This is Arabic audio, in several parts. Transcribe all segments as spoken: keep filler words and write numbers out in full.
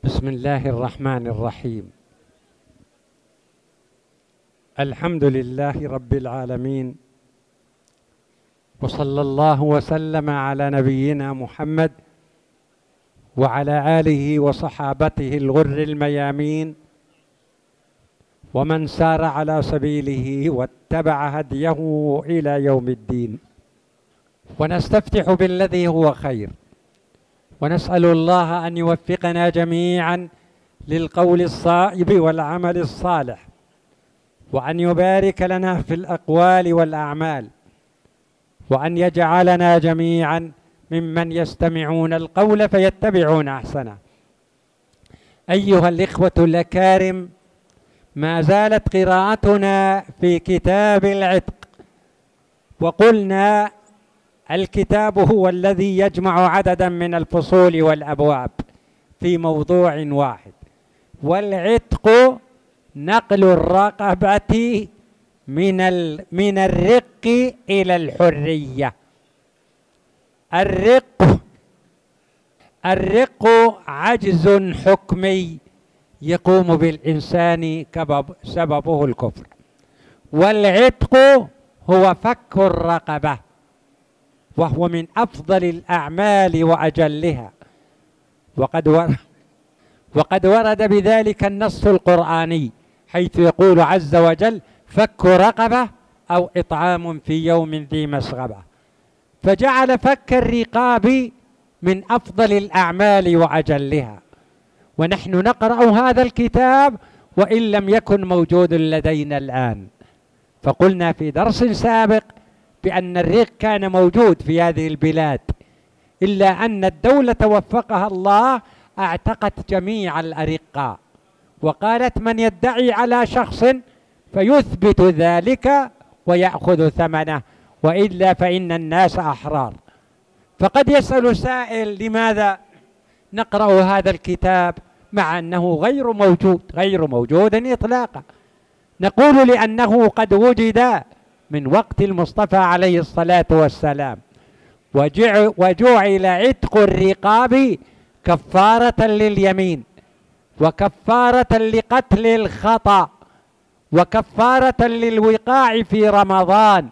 بسم الله الرحمن الرحيم. الحمد لله رب العالمين، وصلى الله وسلم على نبينا محمد وعلى آله وصحابته الغر الميامين، ومن سار على سبيله واتبع هديه إلى يوم الدين. ونستفتح بالذي هو خير، ونسأل الله أن يوفقنا جميعا للقول الصائب والعمل الصالح، وأن يبارك لنا في الأقوال والأعمال، وأن يجعلنا جميعا ممن يستمعون القول فيتبعون أحسنه. أيها الإخوة الأكارم، ما زالت قراءتنا في كتاب العتق، وقلنا الكتاب هو الذي يجمع عددا من الفصول والأبواب في موضوع واحد، والعتق نقل الرقبة من من الرق إلى الحرية. الرق الرق عجز حكمي يقوم بالإنسان سببه الكفر، والعتق هو فك الرقبة، وهو من أفضل الأعمال وأجلها، وقد ورد وقد ورد بذلك النص القرآني، حيث يقول عز وجل: فك رقبة أو إطعام في يوم ذي مسغبة. فجعل فك الرقاب من أفضل الأعمال وأجلها. ونحن نقرأ هذا الكتاب وإن لم يكن موجود لدينا الآن، فقلنا في درس سابق بأن الرق كان موجود في هذه البلاد، إلا أن الدولة وفقها الله اعتقت جميع الأرقاء، وقالت: من يدعي على شخص فيثبت ذلك ويأخذ ثمنه، وإلا فإن الناس أحرار. فقد يسأل سائل: لماذا نقرأ هذا الكتاب مع أنه غير موجود غير موجود إطلاقا؟ نقول: لأنه قد وجد من وقت المصطفى عليه الصلاة والسلام، وجعل عتق الرقاب كفارة لليمين، وكفارة لقتل الخطأ، وكفارة للوقاع في رمضان،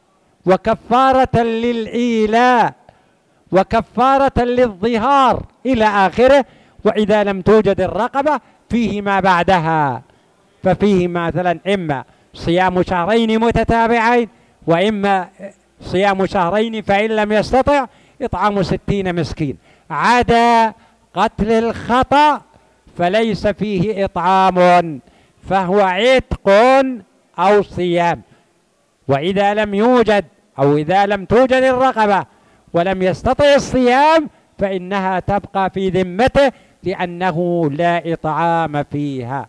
وكفارة للإيلاء، وكفارة للظهار إلى آخره. وإذا لم توجد الرقبة فيه ما بعدها، ففيه مثلا إما صيام شهرين متتابعين، وإما صيام شهرين فإن لم يستطع إطعام ستين مسكين. عدا قتل الخطأ فليس فيه إطعام، فهو عتق أو صيام. وإذا لم يوجد أو إذا لم توجد الرقبة ولم يستطع الصيام فإنها تبقى في ذمته، لأنه لا إطعام فيها.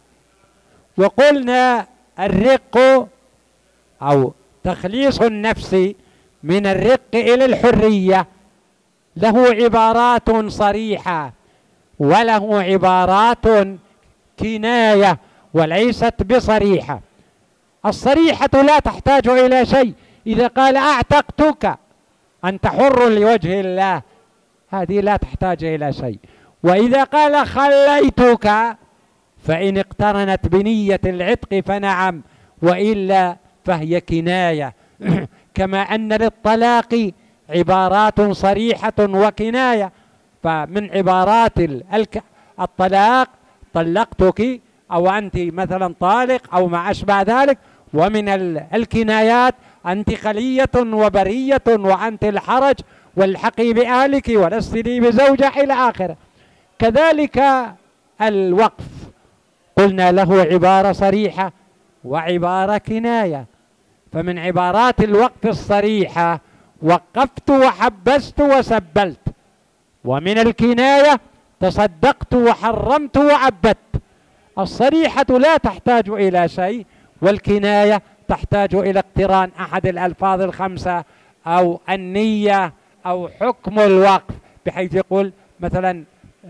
وقلنا الرق أو تخليص النفس من الرق إلى الحرية له عبارات صريحة وله عبارات كناية وليست بصريحة. الصريحة لا تحتاج إلى شيء، إذا قال أعتقتك أنت حر لوجه الله، هذه لا تحتاج إلى شيء. وإذا قال خليتك فإن اقترنت بنية العتق فنعم، وإلا فهي كناية. كما أن للطلاق عبارات صريحة وكناية، فمن عبارات الطلاق طلقتك، أو أنت مثلا طالق، أو ما أشبه ذلك. ومن الكنايات أنت خلية وبرية، وأنت الحرج، والحقي بأهلك ولست لي بزوجة إلى آخره. كذلك الوقف قلنا له عبارة صريحة وعبارة كناية. فمن عبارات الوقف الصريحة: وقفت وحبست وسبلت. ومن الكناية: تصدقت وحرمت وعبدت. الصريحة لا تحتاج إلى شيء، والكناية تحتاج إلى اقتران أحد الألفاظ الخمسة أو النية أو حكم الوقف، بحيث يقول مثلا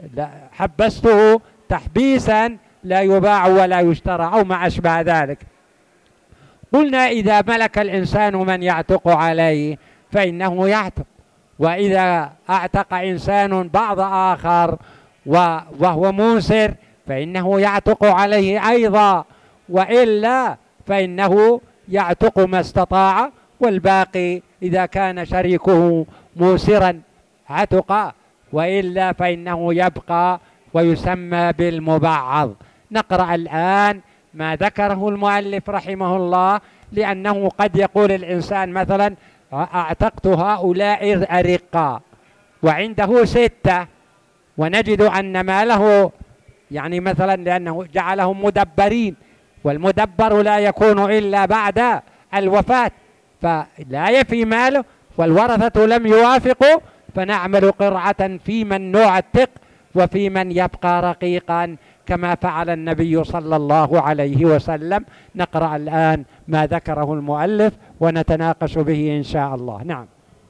حبسته تحبيسا لا يباع ولا يشترى، أو ما أشبه ذلك. قلنا إذا ملك الإنسان من يعتق عليه فإنه يعتق، وإذا اعتق إنسان بعض آخر وهو موسر فإنه يعتق عليه أيضا، وإلا فإنه يعتق ما استطاع، والباقي إذا كان شريكه موسرا عتق، وإلا فإنه يبقى ويسمى بالمبعض. نقرأ الآن ما ذكره المؤلف رحمه الله، لأنه قد يقول الإنسان مثلا أعتقت هؤلاء أرقا وعنده ستة، ونجد أن ماله يعني مثلا لأنه جعلهم مدبرين، والمدبر لا يكون إلا بعد الوفاة، فلا يفي ماله والورثة لم يوافقوا، فنعمل قرعة في من نعتق وفي من يبقى رقيقا كما فعل النبي صلى الله عليه وسلم. نقرأ الآن ما ذكره المؤلف ونتناقش به إن شاء الله. نعم.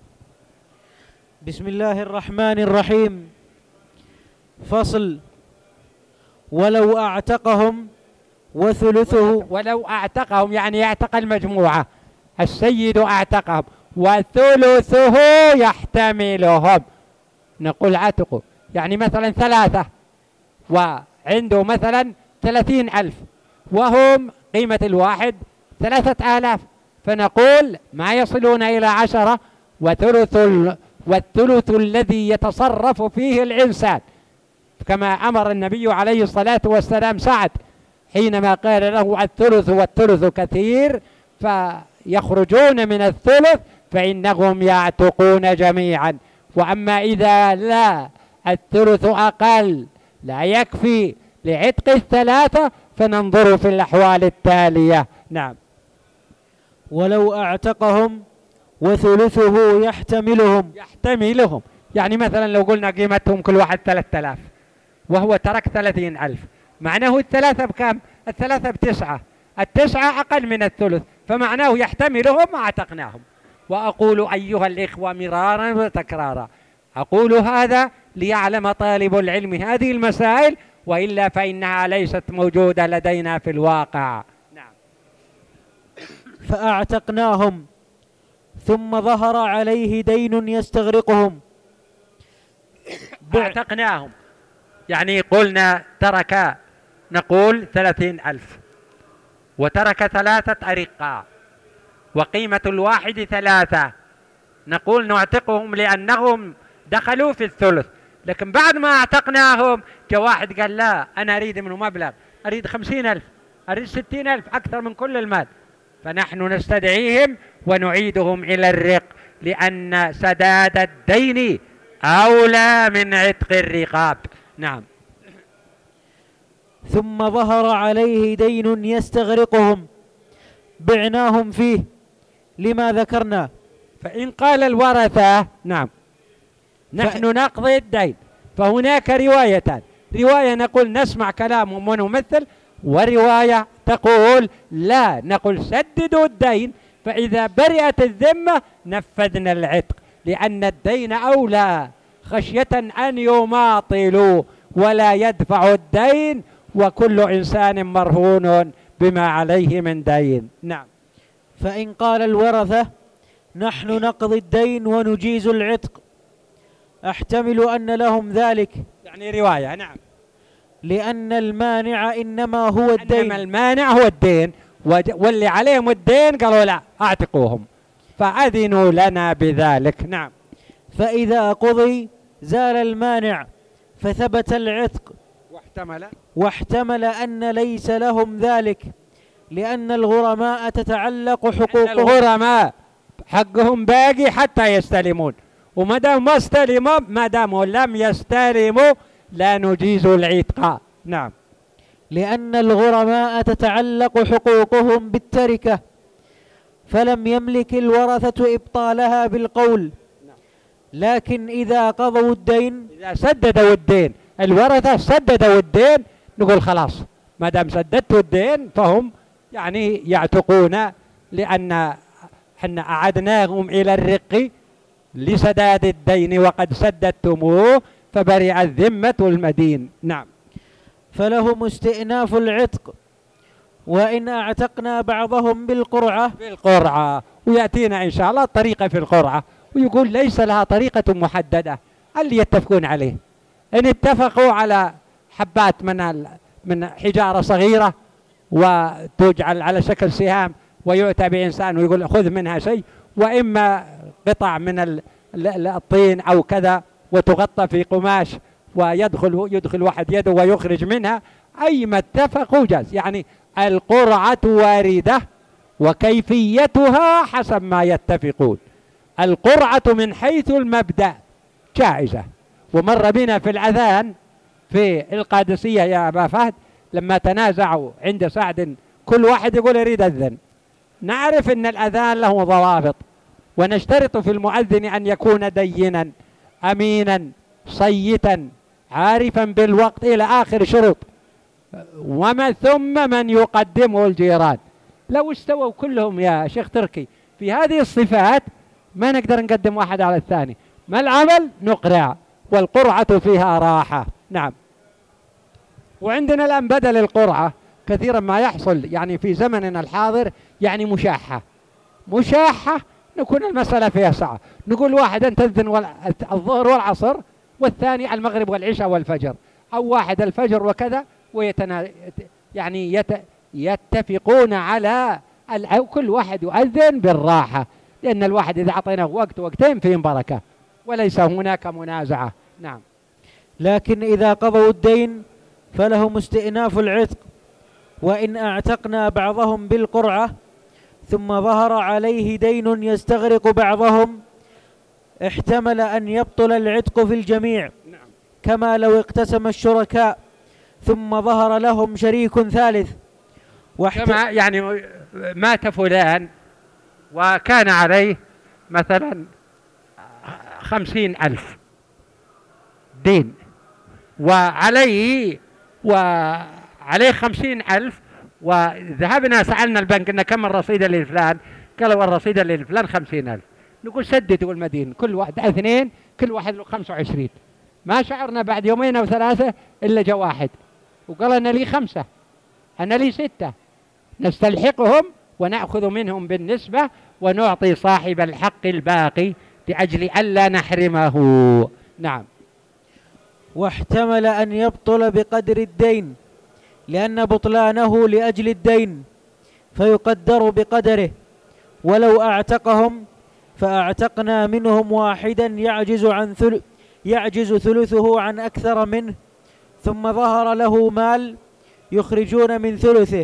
بسم الله الرحمن الرحيم. فصل: ولو أعتقهم وثلثه. ولو أعتقهم يعني يعتق المجموعة، السيد أعتقهم وثلثه يحتملهم، نقول عتقوا يعني مثلا ثلاثة وعنده مثلا ثلاثين ألف، وهم قيمة الواحد ثلاثة آلاف، فنقول ما يصلون إلى عشرة، وثلث والثلث الذي يتصرف فيه الإنسان، كما أمر النبي عليه الصلاة والسلام سعد حينما قال له الثلث والثلث كثير، فيخرجون من الثلث فإنهم يعتقون جميعا. وأما إذا لا الثلث أقل لا يكفي لعتق الثلاثة، فننظر في الأحوال التالية. نعم. ولو أعتقهم وثلثه يحتملهم. يحتملهم يعني مثلا لو قلنا قيمتهم كل واحد ثلاثة آلاف وهو ترك ثلاثين ألف، معناه الثلاثة بكم؟ الثلاثة بتسعة، التسعة أقل من الثلث، فمعناه يحتملهم أعتقناهم. وأقول أيها الإخوة مرارا وتكرارا، أقول هذا ليعلم طالب العلم هذه المسائل، وإلا فإنها ليست موجودة لدينا في الواقع. نعم. فأعتقناهم ثم ظهر عليه دين يستغرقهم. اعتقناهم يعني قلنا ترك، نقول ثلاثين ألف وترك ثلاثة أرقاء وقيمة الواحد ثلاثة، نقول نعتقهم لأنهم دخلوا في الثلث. لكن بعد ما اعتقناهم جاء واحد قال لا أنا أريد منه مبلغ، أريد خمسين ألف، أريد ستين ألف، أكثر من كل المال، فنحن نستدعيهم ونعيدهم إلى الرق، لأن سداد الدين أولى من عتق الرقاب. نعم. ثم ظهر عليه دين يستغرقهم بعناهم فيه لما ذكرنا. فإن قال الورثة نعم نحن ف... نقضي الدين، فهناك روايتان، رواية نقول نسمع كلامهم ونمثل، ورواية تقول لا نقول سددوا الدين، فإذا برئت الذمة نفذنا العتق، لأن الدين أولى خشية أن يماطلوا ولا يدفع الدين، وكل إنسان مرهون بما عليه من دين. نعم. فإن قال الورثة نحن نقضي الدين ونجيز العتق أحتمل أن لهم ذلك، يعني رواية. نعم. لأن المانع إنما هو الدين. إنما المانع هو الدين، واللي عليهم الدين قالوا لا أعتقوهم، فأذنوا لنا بذلك. نعم. فإذا قضي زال المانع فثبت العتق، واحتمل واحتمل أن ليس لهم ذلك، لأن الغرماء تتعلق حقوقهم. الغرماء حقهم باقي حتى يستلمون، وما دام ما استلموا، ما دام لم يستلموا لا نجيز العتق. نعم. لأن الغرماء تتعلق حقوقهم بالتركة، فلم يملك الورثة إبطالها بالقول، لكن إذا قضوا الدين، إذا سددوا الدين الورثة سددوا الدين، نقول خلاص ما دام سددتوا الدين فهم يعني يعتقون، لأن حنا أعدناهم إلى الرق لسداد الدين وقد سددتموه، فبرئت ذمة المدين. نعم. فلهم استئناف العتق، وإن أعتقنا بعضهم بالقرعة. بالقرعة، ويأتينا إن شاء الله طريقة في القرعة، ويقول ليس لها طريقة محددة اللي يتفقون عليه، إن اتفقوا على حبات من من حجارة صغيرة وتجعل على شكل سهام ويؤتى بإنسان ويقول خذ منها شيء، وإما قطع من الطين أو كذا وتغطى في قماش ويدخل يدخل واحد يده ويخرج منها، أي ما اتفقوا جاز. يعني القرعة واردة وكيفيتها حسب ما يتفقون. القرعة من حيث المبدأ جائزة. ومر بنا في الأذان في القادسية يا أبا فهد لما تنازعوا عند سعد كل واحد يقول يريد أذن. نعرف أن الأذان له ضوابط، ونشترط في المؤذن أن يكون دينا أمينا صيتا عارفا بالوقت إلى آخر شروط. وما ثم من يقدمه الجيران. لو استووا كلهم يا شيخ تركي في هذه الصفات ما نقدر نقدم واحد على الثاني. ما العمل؟ نقرع، والقرعة فيها راحة. نعم. وعندنا الآن بدل القرعة كثيرا ما يحصل يعني في زمننا الحاضر يعني مشاحة. مشاحة نكون المسألة فيها سعة، نقول واحد أنت تذن الظهر والعصر والثاني المغرب والعشاء والفجر، أو واحد الفجر وكذا، ويتنا يعني يت يتفقون على كل واحد يؤذن بالراحة، لأن الواحد إذا أعطيناه وقت وقتين فيهم بركة وليس هناك منازعة. نعم. لكن إذا قضوا الدين فلهم استئناف العتق، وإن أعتقنا بعضهم بالقرعة ثم ظهر عليه دين يستغرق بعضهم احتمل أن يبطل العتق في الجميع. نعم. كما لو اقتسم الشركاء ثم ظهر لهم شريك ثالث واحت... كما يعني مات فلان وكان عليه مثلا خمسين ألف دين، وعليه وعليه خمسين ألف، وذهبنا سألنا البنك إن كم الرصيد للفلان، قالوا الرصيد للفلان خمسين ألف. نقول سددوا المدين كل واحد اثنين كل واحد له خمسة وعشرين. ما شعرنا بعد يومين أو ثلاثة إلا جاء واحد وقال أنا لي خمسة أنا لي ستة، نستلحقهم ونأخذ منهم بالنسبة ونعطي صاحب الحق الباقي لأجل ألا نحرمه. نعم. واحتمل أن يبطل بقدر الدين لأن بطلانه لأجل الدين فيقدر بقدره، ولو أعتقهم فأعتقنا منهم واحدا يعجز عن ثل يعجز ثلثه عن أكثر منه، ثم ظهر له مال يخرجون من ثلثه،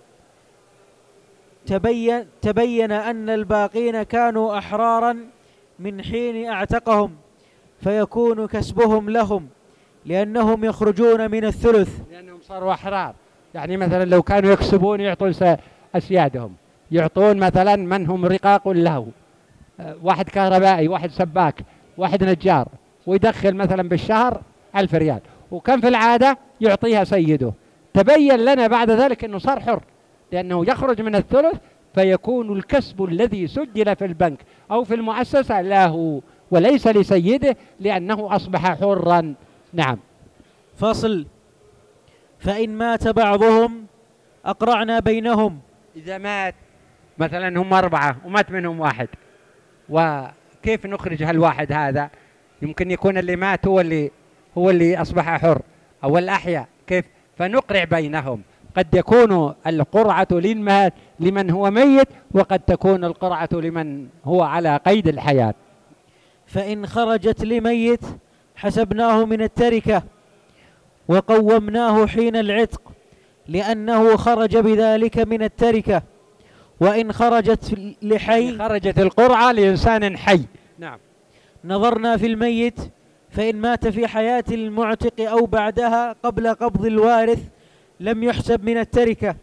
تبين, تبين أن الباقين كانوا أحرارا من حين أعتقهم فيكون كسبهم لهم لأنهم يخرجون من الثلث، لأنهم صاروا أحرار. يعني مثلا لو كانوا يكسبون يعطون أسيادهم، يعطون مثلا من هم رقاق له، واحد كهربائي واحد سباك واحد نجار، ويدخل مثلا بالشهر ألف ريال، وكم في العادة يعطيها سيده. تبين لنا بعد ذلك أنه صار حر لأنه يخرج من الثلث، فيكون الكسب الذي سجل في البنك أو في المؤسسة له وليس لسيده لأنه أصبح حرا. نعم. فصل. فإن مات بعضهم أقرعنا بينهم. إذا مات مثلا هم أربعة ومات منهم واحد، وكيف نخرج هالواحد هذا؟ يمكن يكون اللي مات هو اللي هو اللي أصبح حر أو الأحياء، كيف؟ فنقرع بينهم. قد يكون القرعة لمن هو ميت، وقد تكون القرعة لمن هو على قيد الحياة. فإن خرجت لميت حسبناه من التركة وقومناه حين العتق لأنه خرج بذلك من التركة، وإن خرجت لحي خرجت القرعة لإنسان حي. نعم. نظرنا في الميت فإن مات في حياة المعتق أو بعدها قبل قبض الوارث لم يحسب من التركة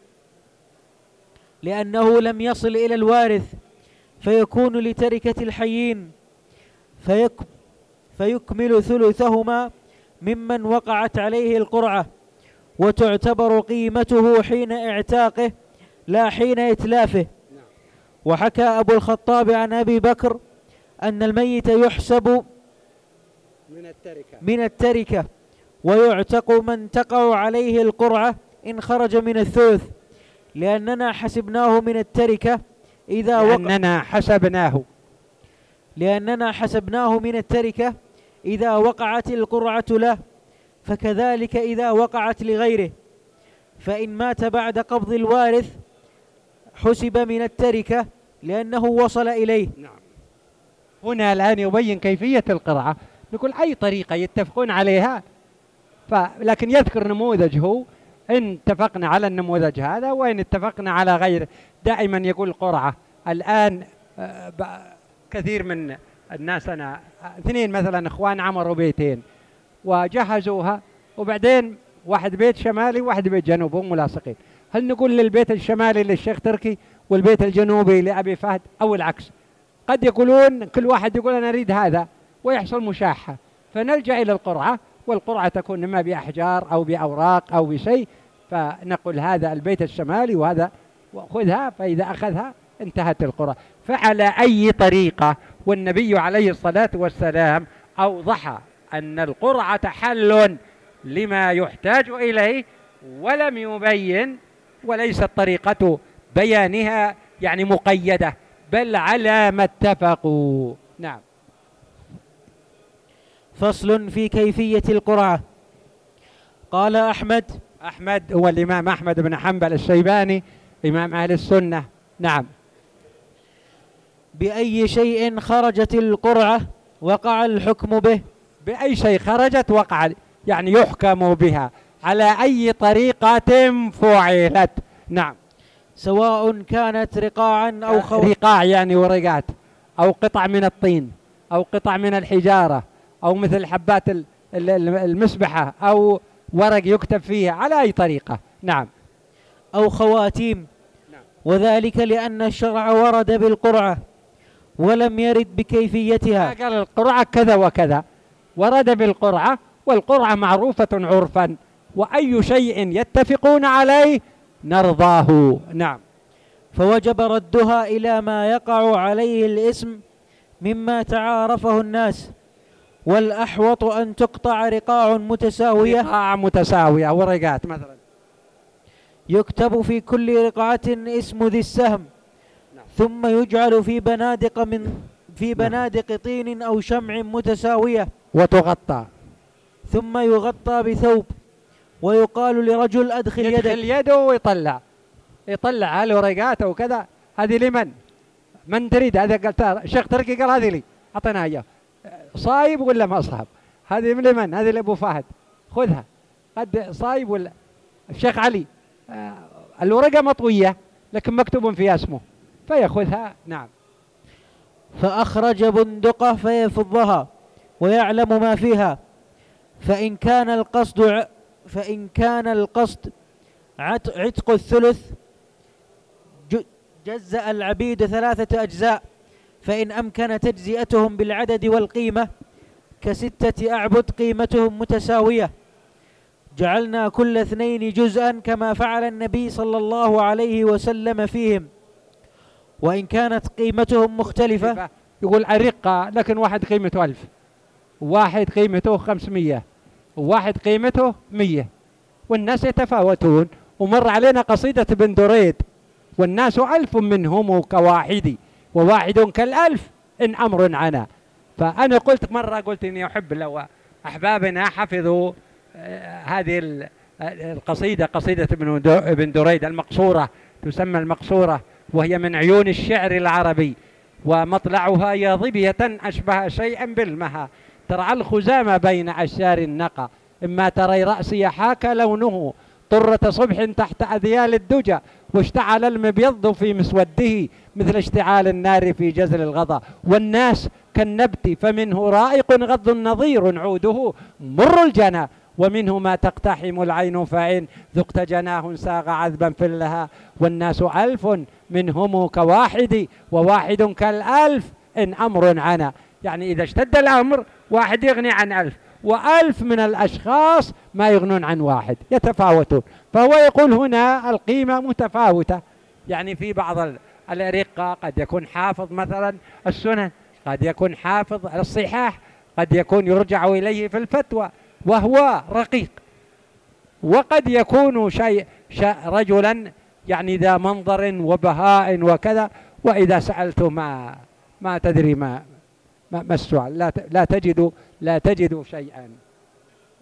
لأنه لم يصل إلى الوارث، فيكون لتركة الحيين فيك فيكمل ثلثهما ممن وقعت عليه القرعة، وتعتبر قيمته حين اعتاقه لا حين إتلافه. وحكى أبو الخطاب عن أبي بكر أن الميت يحسب من التركة, من التركة ويعتق من تقع عليه القرعة إن خرج من الثلث، لأننا حسبناه من التركة إذا لأننا وقع حسبناه لأننا حسبناه من التركة إذا وقعت القرعة له فكذلك إذا وقعت لغيره، فإن مات بعد قبض الوارث حسب من التركة لأنه وصل إليه. نعم. هنا الآن يبين كيفية القرعة، نقول أي طريقة يتفقون عليها، لكن يذكر نموذج هو إن اتفقنا على النموذج هذا وإن اتفقنا على غيره. دائما يقول قرعة الآن كثير من الناس، أنا اثنين مثلا إخوان عمروا بيتين وجهزوها، وبعدين واحد بيت شمالي وواحد بيت جنوبي هم ملاصقين، هل نقول للبيت الشمالي للشيخ تركي والبيت الجنوبي لأبي فهد أو العكس؟ قد يقولون كل واحد يقول أنا أريد هذا ويحصل مشاحة، فنلجأ إلى القرعة، والقرعة تكون إما بأحجار أو بأوراق أو بشيء، فنقول هذا البيت الشمالي وهذا وخذها، فإذا أخذها انتهت القرعة. فعلى أي طريقة، والنبي عليه الصلاة والسلام أوضح أن القرعة حل لما يحتاج إليه، ولم يبين، وليست طريقة بيانها يعني مقيدة، بل على ما اتفقوا. نعم. فصل في كيفية القرعة. قال أحمد أحمد هو الإمام أحمد بن حنبل الشيباني إمام أهل السنة. نعم. بأي شيء خرجت القرعة وقع الحكم به. بأي شيء خرجت وقع، يعني يحكم بها على أي طريقة فعلت. نعم. سواء كانت رقاعا أو خو... رقاع يعني ورقات، أو قطع من الطين، أو قطع من الحجارة، أو مثل حبات المسبحة، أو ورق يكتب فيها، على أي طريقة. نعم. أو خواتيم. نعم. وذلك لأن الشرع ورد بالقرعة ولم يرد بكيفيتها. قال القرعة كذا وكذا، ورد بالقرعة، والقرعة معروفة عرفا، وأي شيء يتفقون عليه نرضاه. نعم. فوجب ردها إلى ما يقع عليه الاسم مما تعارفه الناس، والأحوط أن تقطع رقاع متساوية. رقاع متساوية ورقات مثلا، يكتب في كل رقعة اسم ذي السهم. نعم. ثم يجعل في بنادق من في بنادق طين أو شمع متساوية وتغطى، ثم يغطى بثوب، ويقال لرجل أدخل يدك. يدخل يده ويطلع يطلع هالورقات وكذا، هذه لمن؟ من تريد؟ هذا قلت الشيخ تركي قال هذه لي، أعطينا إياه. صايب ولا ما صاحب؟ هذه من لمن؟ هذه لأبو فهد، خذها. قد صايب ولا الشيخ علي؟ آه الورقة مطوية لكن مكتوب فيها اسمه، فيأخذها. نعم. فأخرج بندقة فيفضها ويعلم ما فيها، فإن كان القصد فإن كان القصد عتق الثلث جزأ العبيد ثلاثة أجزاء، فإن أمكن تجزئتهم بالعدد والقيمة كستة أعبد قيمتهم متساوية جعلنا كل اثنين جزءا كما فعل النبي صلى الله عليه وسلم فيهم. وإن كانت قيمتهم مختلفة، يقول الرقة لكن واحد قيمته ألف، واحد قيمته خمسمية، وواحد قيمته مية، والناس يتفاوتون. ومر علينا قصيدة ابن دريد: والناس ألف منهم كواحد، وواحد كالألف إن أمر عنا. فأنا قلت مرة، قلت إني أحب لو أحبابنا حفظوا آه هذه القصيدة، قصيدة ابن دريد المقصورة، تسمى المقصورة، وهي من عيون الشعر العربي، ومطلعها يا ظبية أشبه شيئا بالمها، ترعى الخزامة بين أشجار النقى، إما تري رأسي حاك لونه طرة صبح تحت أذيال الدجى، واشتعل المبيض في مسوده مثل اشتعال النار في جزل الغضا، والناس كالنبت فمنه رائق غض نظير عوده مر الجنى، ومنه ما تقتحم العين فإن ذقت جناه ساغ عذبا في اللها، والناس ألف منهم كواحد، وواحد كالألف إن أمر عنا. يعني إذا اشتد الأمر واحد يغني عن ألف، وألف من الأشخاص ما يغنون عن واحد، يتفاوتون. فهو يقول هنا القيمة متفاوتة، يعني في بعض الأرقة قد يكون حافظ مثلا السنن، قد يكون حافظ الصحاح، قد يكون يرجع إليه في الفتوى وهو رقيق، وقد يكون شيء رجلا يعني ذا منظر وبهاء وكذا، وإذا سألته ما ما تدري ما ما السؤال، لا لا تجد لا تجد شيئا.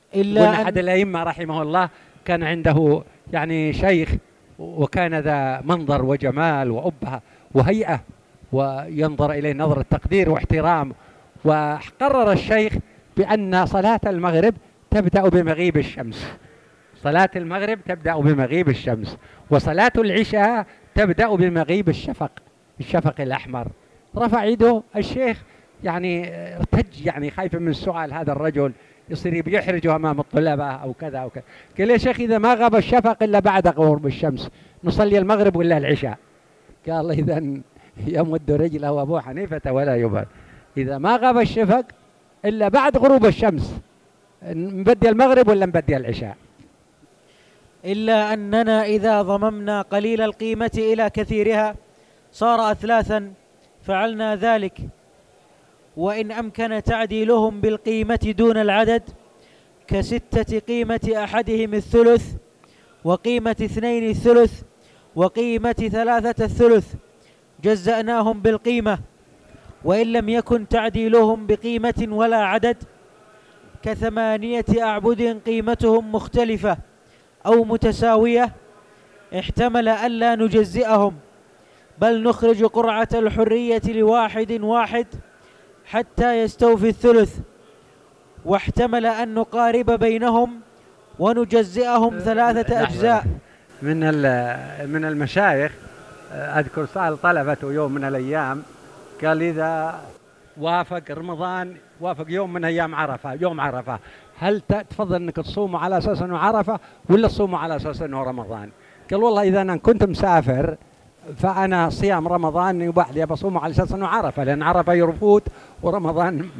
إلا وإن أن أحد الأئمة رحمه الله كان عنده يعني شيخ، وكان ذا منظر وجمال وأبهة وهيئة، وينظر إليه نظرة تقدير واحترام. وقرر الشيخ بأن صلاة المغرب تبدأ بمغيب الشمس، صلاة المغرب تبدأ بمغيب الشمس، وصلاة العشاء تبدأ بمغيب الشفق، الشفق الأحمر. رفع يده الشيخ يعني ارتج، يعني خايف من سؤال هذا الرجل يصير بيحرجه أمام الطلبة أو كذا أو كذا. قال يا شيخ إذا ما غاب الشفق إلا بعد غروب الشمس نصلي المغرب ولا العشاء؟ قال إذا يمد رجله أبو حنيفة ولا يبال، إذا ما غاب الشفق إلا بعد غروب الشمس نبدي المغرب ولا نبدي العشاء؟ إلا أننا إذا ضممنا قليل القيمة إلى كثيرها صار أثلاثا فعلنا ذلك، وإن أمكن تعديلهم بالقيمة دون العدد كستة قيمة أحدهم الثلث، وقيمة اثنين الثلث، وقيمة ثلاثة الثلث، جزأناهم بالقيمة. وإن لم يكن تعديلهم بقيمة ولا عدد كثمانية أعبد قيمتهم مختلفة أو متساوية احتمل ألا نجزئهم، بل نخرج قرعة الحرية لواحد واحد حتى يستوفي الثلث، واحتمل أن نقارب بينهم ونجزئهم ثلاثة أجزاء. من من المشايخ أذكر سأل طلبته يوم من الأيام، قال إذا وافق رمضان، وافق يوم من أيام عرفة، يوم عرفة، هل تفضل أنك تصوموا على أساس أنه عرفة ولا تصوموا على أساس أنه رمضان؟ قال والله إذا أنا كنت مسافر فأنا صيام رمضان يباح لي بصومه على أساس أنه عرفة، لأن عرفة يرفوت ورمضان.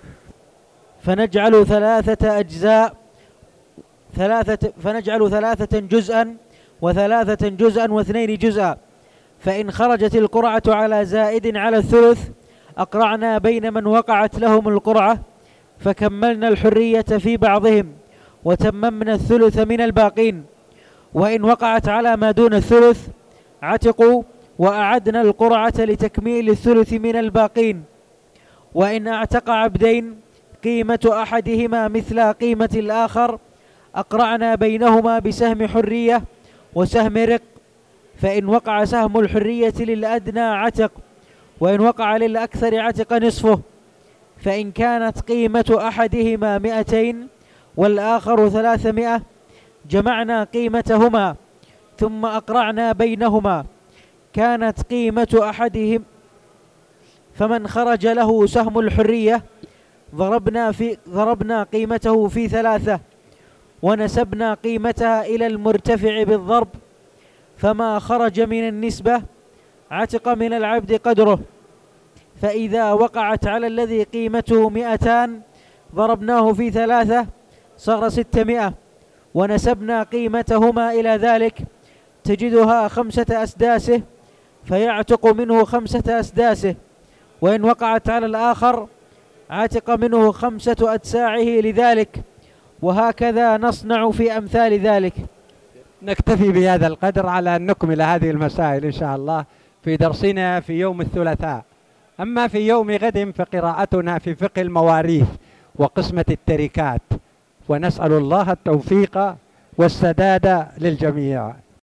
فنجعل ثلاثة أجزاء، ثلاثة فنجعل ثلاثة جزءا وثلاثة جزءا واثنين جزءا، فإن خرجت القرعة على زائد على الثلث أقرعنا بين من وقعت لهم القرعة فكملنا الحرية في بعضهم وتممنا الثلث من الباقين، وإن وقعت على ما دون الثلث عتقوا وأعدنا القرعة لتكميل الثلث من الباقين. وإن اعتق عبدين قيمة أحدهما مثل قيمة الآخر أقرعنا بينهما بسهم حرية وسهم رق، فإن وقع سهم الحرية للأدنى عتق، وإن وقع للأكثر عتق نصفه. فإن كانت قيمة أحدهما مئتين والآخر ثلاثمائة جمعنا قيمتهما ثم أقرعنا بينهما، كانت قيمة أحدهم فمن خرج له سهم الحرية ضربنا في ضربنا قيمته في ثلاثة ونسبنا قيمتها إلى المرتفع بالضرب، فما خرج من النسبة عتق من العبد قدره. فإذا وقعت على الذي قيمته مئتان ضربناه في ثلاثة صار ستمائة ونسبنا قيمتهما إلى ذلك تجدها خمسة أسداسه فيعتق منه خمسة أسداسه، وإن وقعت على الآخر عتق منه خمسة أدساعه لذلك، وهكذا نصنع في أمثال ذلك. نكتفي بهذا القدر على أن نكمل هذه المسائل إن شاء الله في درسنا في يوم الثلاثاء. أما في يوم غد فقراءتنا في فقه المواريث وقسمة التركات، ونسأل الله التوفيق والسداد للجميع.